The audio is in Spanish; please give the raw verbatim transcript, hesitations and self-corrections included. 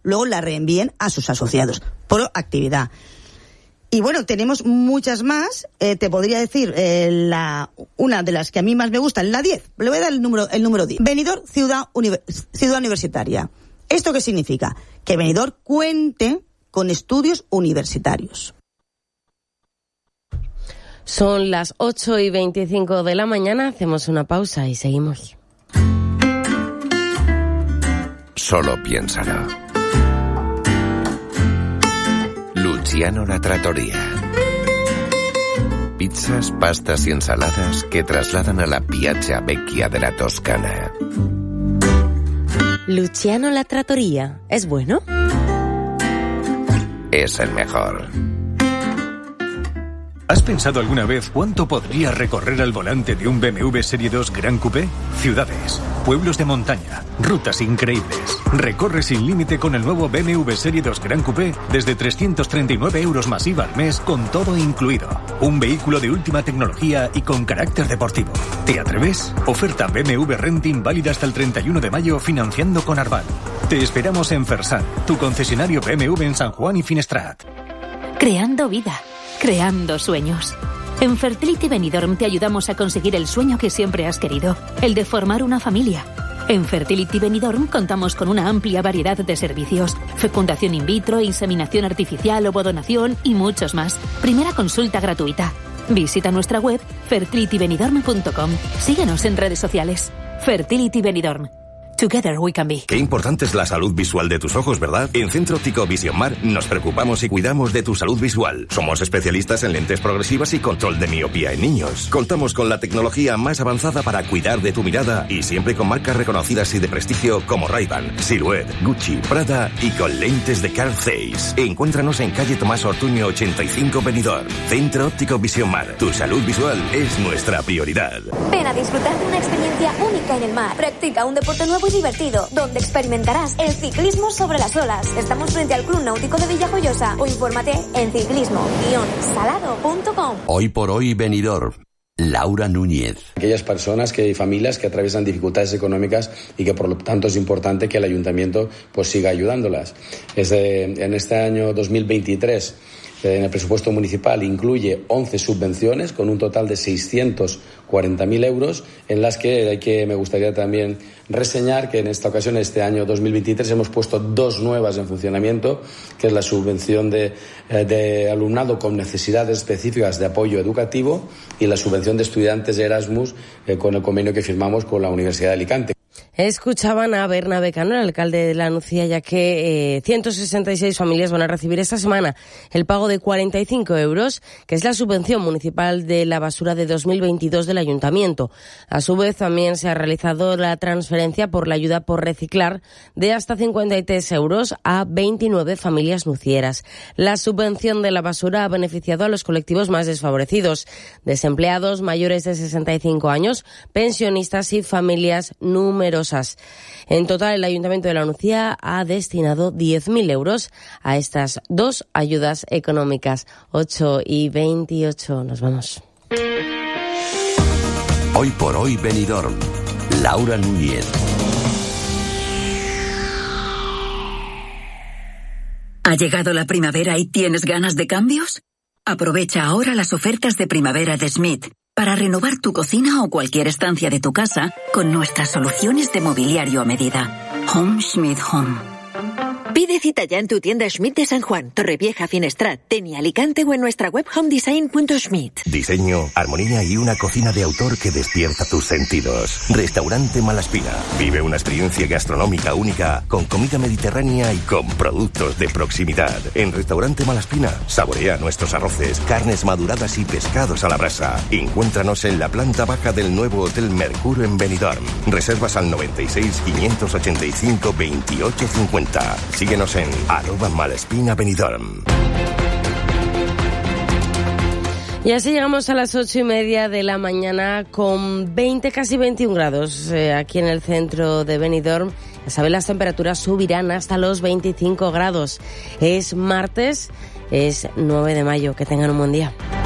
luego la reenvíen a sus asociados. Proactividad. Y bueno, tenemos muchas más. Eh, te podría decir eh, la una de las que a mí más me gusta, la diez. Le voy a dar el número el número diez. Benidorm Ciudad, Univer- Ciudad Universitaria. ¿Esto qué significa? Que Benidorm cuente con estudios universitarios. Son las ocho y veinticinco de la mañana. Hacemos una pausa y seguimos. Solo piénsalo. Luciano La Trattoria. Pizzas, pastas y ensaladas que trasladan a la Piazza Vecchia de la Toscana. Luciano La Trattoria, ¿es bueno? Es el mejor. ¿Has pensado alguna vez cuánto podría recorrer al volante de un B M W Serie dos Gran Coupé? Ciudades, pueblos de montaña, rutas increíbles. Recorre sin límite con el nuevo B M W Serie dos Gran Coupé desde trescientos treinta y nueve euros masiva al mes con todo incluido. Un vehículo de última tecnología y con carácter deportivo. ¿Te atreves? Oferta B M W Renting válida hasta el treinta y uno de mayo financiando con Arval. Te esperamos en Fersan, tu concesionario B M W en San Juan y Finestrat. Creando vida. Creando sueños. En Fertility Benidorm te ayudamos a conseguir el sueño que siempre has querido, el de formar una familia. En Fertility Benidorm contamos con una amplia variedad de servicios: fecundación in vitro, inseminación artificial, ovodonación y muchos más. Primera consulta gratuita. Visita nuestra web fertility benidorm punto com. Síguenos en redes sociales. Fertility Benidorm. Together we can be. Qué importante es la salud visual de tus ojos, ¿verdad? En Centro Óptico Vision Mar nos preocupamos y cuidamos de tu salud visual. Somos especialistas en lentes progresivas y control de miopía en niños. Contamos con la tecnología más avanzada para cuidar de tu mirada y siempre con marcas reconocidas y de prestigio como Ray-Ban, Silhouette, Gucci, Prada y con lentes de Carl Zeiss. Encuéntranos en calle Tomás Ortuño ochenta y cinco Benidorm. Centro Óptico Vision Mar. Tu salud visual es nuestra prioridad. Ven a disfrutar de una experiencia única en el mar. Practica un deporte nuevo y divertido, donde experimentarás el ciclismo sobre las olas. Estamos frente al Club Náutico de Villajoyosa o infórmate en ciclismo guion salado punto com. Hoy por hoy Benidorm. Laura Núñez. Aquellas personas que, y familias que atraviesan dificultades económicas y que por lo tanto es importante que el ayuntamiento pues siga ayudándolas. Desde, en este año dos mil veintitrés en el presupuesto municipal incluye once subvenciones con un total de seiscientos cuarenta mil euros, en las que, hay que me gustaría también reseñar que en esta ocasión, este año dos mil veintitrés, hemos puesto dos nuevas en funcionamiento, que es la subvención de, de alumnado con necesidades específicas de apoyo educativo y la subvención de estudiantes de Erasmus eh, con el convenio que firmamos con la Universidad de Alicante. Escuchaban a Bernabé Cano, el alcalde de La Nucía, ya que eh, ciento sesenta y seis familias van a recibir esta semana el pago de cuarenta y cinco euros, que es la subvención municipal de la basura de dos mil veintidós del Ayuntamiento. A su vez, también se ha realizado la transferencia por la ayuda por reciclar de hasta cincuenta y tres euros a veintinueve familias nucieras. La subvención de la basura ha beneficiado a los colectivos más desfavorecidos: desempleados, mayores de sesenta y cinco años, pensionistas y familias numerosas. En total, el Ayuntamiento de La Nucía ha destinado diez mil euros a estas dos ayudas económicas. ocho y veintiocho, nos vamos. Hoy por hoy Benidorm. Laura Núñez. ¿Ha llegado la primavera y tienes ganas de cambios? Aprovecha ahora las ofertas de primavera de Schmidt para renovar tu cocina o cualquier estancia de tu casa con nuestras soluciones de mobiliario a medida. Home Schmidt Home. Pide cita ya en tu tienda Schmidt de San Juan, Torrevieja, Finestrat, Teni, Alicante o en nuestra web homedesign punto schmidt. Diseño, armonía y una cocina de autor que despierta tus sentidos. Restaurante Malaspina. Vive una experiencia gastronómica única con comida mediterránea y con productos de proximidad. En Restaurante Malaspina, saborea nuestros arroces, carnes maduradas y pescados a la brasa. Encuéntranos en la planta baja del nuevo Hotel Mercure en Benidorm. Reservas al noventa y seis, quinientos ochenta y cinco, veintiocho cincuenta. Síguenos en arroba Malaspina Benidorm. Y así llegamos a las ocho y media de la mañana con veinte, casi veintiún grados eh, aquí en el centro de Benidorm. Ya saben, las temperaturas subirán hasta los veinticinco grados. Es martes, es nueve de mayo. Que tengan un buen día.